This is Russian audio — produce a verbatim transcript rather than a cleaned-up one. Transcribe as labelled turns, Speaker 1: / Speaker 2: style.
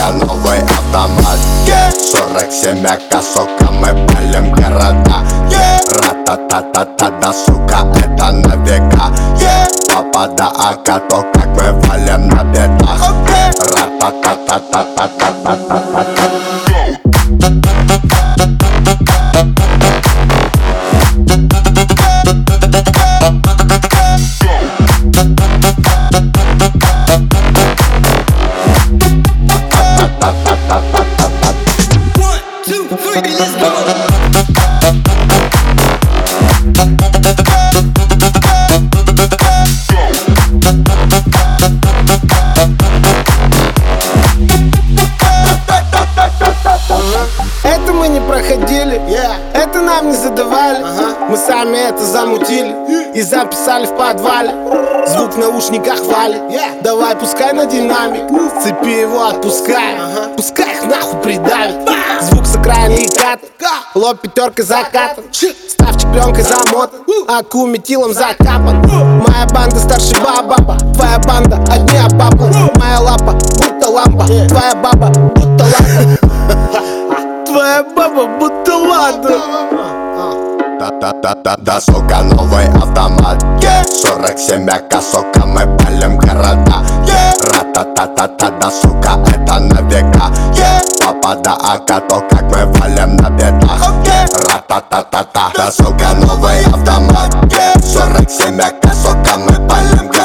Speaker 1: сука, новый автомат. Сорок семь ака, сука, мы палим города. Ра-та-та-та-та, да, сука, это на века. Папа да ака, то как мы валим на бедах. Ра-та-та-та-та-та-та-та-та-та.
Speaker 2: Это мы не проходили, yeah. Это нам не задавали, uh-huh. Мы сами это замутили yeah. И записали в подвале. Звук в наушниках валит, yeah. Давай пускай на динамик, uh. Цепи его отпускай, uh-huh. Пускай их нахуй придавит, uh. Звук с окраины и кат, uh. Лоб пятеркой закатан, uh. Ставчик пленкой замотан, uh. Аку метилом закапан, uh. Моя банда старше баба, твоя банда одни обапла, uh. Моя лапа будто лампа, yeah. Твоя баба будто лампа. Твоя баба будто ладно.
Speaker 1: Да-да-да-да, сука, новый автомат. Сорок семь ака, сука, мы палим города. Ра-та-та-та-та, да, сука, это на века. Папа да ака, то как мы валим на бедах. Ра-та-та-та-та, да, сука, новый автомат. Сорок семь ака, сука, мы палим города.